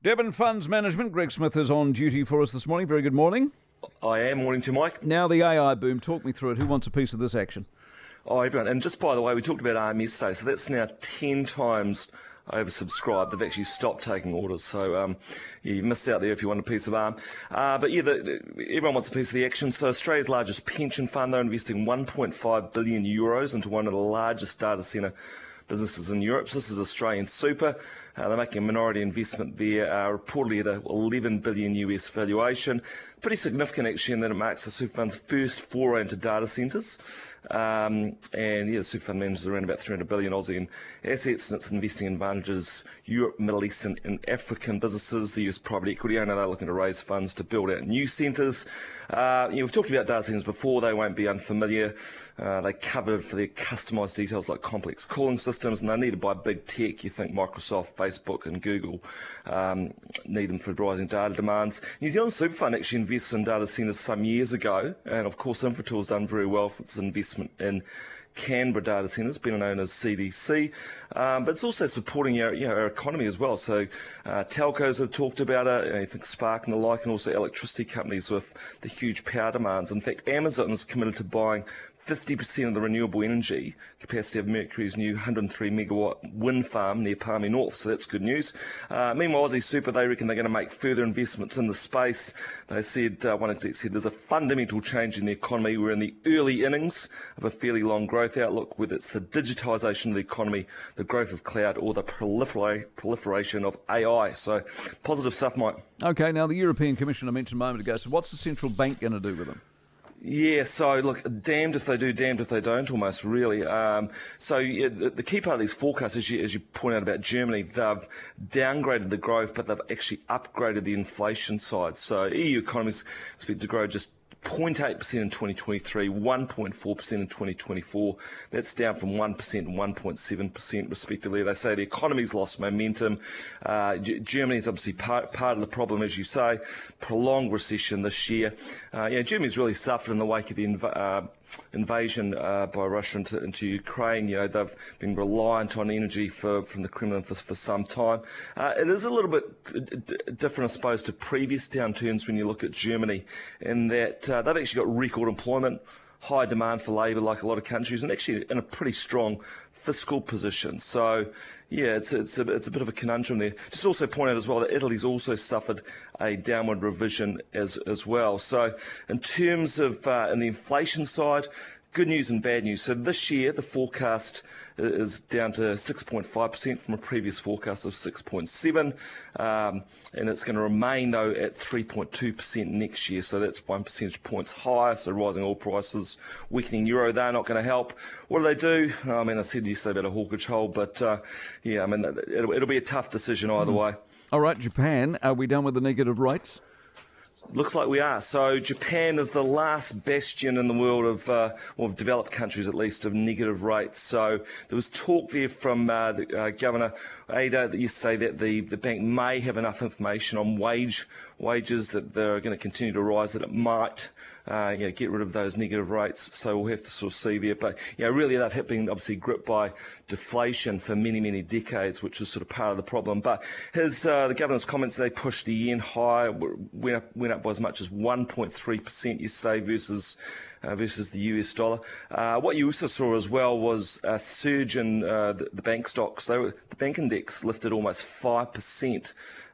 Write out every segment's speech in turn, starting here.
Devon Funds Management, Greg Smith is on duty for us this morning. Very good morning. I am. Morning to you, Mike. Now the AI boom, talk me through it. Who wants a piece of this action? Oh, everyone. And just by the way, we talked about ARM yesterday, so that's now 10 times oversubscribed. They've actually stopped taking orders. So you missed out there if you want a piece of ARM. But yeah, everyone wants a piece of the action. So Australia's largest pension fund, they're investing 1.5 billion euros into one of the largest data centre businesses in Europe. So this is Australian Super. They're making a minority investment there, reportedly at a 11 billion US valuation. Pretty significant, actually, in that it marks the super fund's first foray into data centres. And yeah, the super fund manages around about 300 billion Aussie in assets, and it's investing in advantages Europe, Middle East and African businesses. The US private equity owner, they're looking to raise funds to build out new centres. We've talked about data centres before. They won't be unfamiliar. They covered for their customised details like complex cooling systems, and they're needed by big tech. You think Microsoft, Facebook and Google need them for rising data demands. New Zealand Super Fund actually invested in data centres some years ago, and of course Infratil's done very well for its investment in Canberra data centres, better known as CDC, but it's also supporting our economy as well. So telcos have talked about it, you think Spark and the like, and also electricity companies with the huge power demands. In fact, Amazon is committed to buying 50% of the renewable energy capacity of Mercury's new 103 megawatt wind farm near Palmy North, so that's good news. Meanwhile, Aussie Super, they reckon they're going to make further investments in the space. They said, one exec said, there's a fundamental change in the economy. We're in the early innings of a fairly long growth outlook, whether it's the digitisation of the economy, the growth of cloud, or the proliferation of AI. So positive stuff, Mike. Okay, now the European Commission I mentioned a moment ago, so what's the central bank going to do with them? Yeah, so look, damned if they do, damned if they don't, almost, really. The key part of these forecasts, as you point out about Germany, they've downgraded the growth, but they've actually upgraded the inflation side. So EU economies expect to grow just 0.8% in 2023, 1.4% in 2024. That's down from 1% and 1.7% respectively. They say the economy's lost momentum. Germany's obviously part of the problem, as you say. Prolonged recession this year. Germany's really suffered in the wake of the invasion by Russia into Ukraine. They've been reliant on energy from the Kremlin for some time. It is a little bit different, I suppose, to previous downturns when you look at Germany, in that they've actually got record employment, high demand for labour like a lot of countries, and actually in a pretty strong fiscal position. So, yeah, it's a bit of a conundrum there. Just also point out as well that Italy's also suffered a downward revision as well. So, in terms of in the inflation side, good news and bad news. So this year, the forecast is down to 6.5% from a previous forecast of 6.7%, and it's going to remain, though, at 3.2% next year. So that's 1 percentage points higher. So rising oil prices, weakening euro, they're not going to help. What do? I said yesterday about a hawkage hole, but it'll be a tough decision either way. All right, Japan, are we done with the negative rates? Looks like we are. So Japan is the last bastion in the world of developed countries, at least, of negative rates. So there was talk there from Governor Aida yesterday that the bank may have enough information on wages that they're going to continue to rise, that it might get rid of those negative rates. So we'll have to sort of see there. But really they've been obviously gripped by deflation for many, many decades, which is sort of part of the problem. But the governor's comments, they pushed the yen higher, went up by as much as 1.3% yesterday versus the US dollar. What you also saw as well was a surge in the bank stocks. The bank index lifted almost 5%.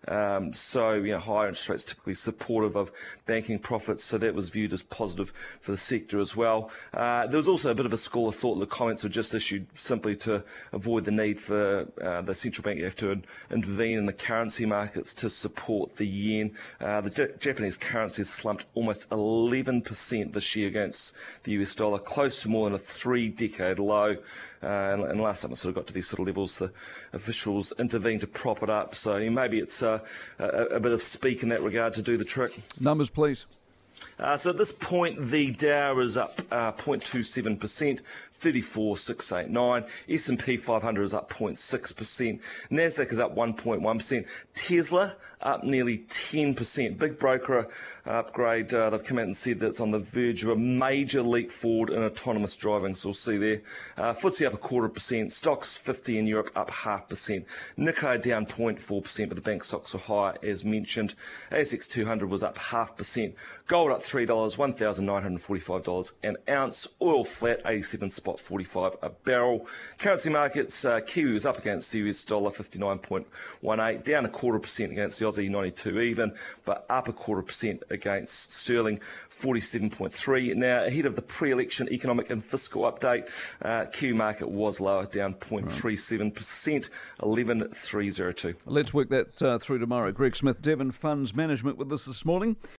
Higher interest rates typically supportive of banking profits, so that was viewed as positive for the sector as well. There was also a bit of a school of thought that the comments were just issued simply to avoid the need for the central bank to have to intervene in the currency markets to support the yen. The Japanese currency has slumped almost 11% this year against the US dollar, close to more than a 3-decade low. And last time it sort of got to these sort of levels, the officials intervened to prop it up. So maybe it's a bit of speak in that regard to do the trick. Numbers, please. So at this point, the Dow is up 0.27%, 34,689. S&P 500 is up 0.6%. Nasdaq is up 1.1%. Tesla up nearly 10%. Big broker upgrade. They've come out and said that it's on the verge of a major leap forward in autonomous driving. So we'll see there. FTSE up 0.25%. Stocks 50 in Europe up 0.5%. Nikkei down 0.4%, but the bank stocks are higher as mentioned. ASX 200 was up 0.5%. Gold up $3, $1,945 an ounce. Oil flat, 87.45 a barrel. Currency markets, Kiwi was up against the US dollar, 59.18, down 0.25% against the Aussie, 92 even, but up 0.25% against sterling, 47.3. Now, ahead of the pre-election economic and fiscal update, Kiwi market was lower, down 0.37%, 11,302. Let's work that through tomorrow. Greg Smith, Devon Funds Management, with us this morning.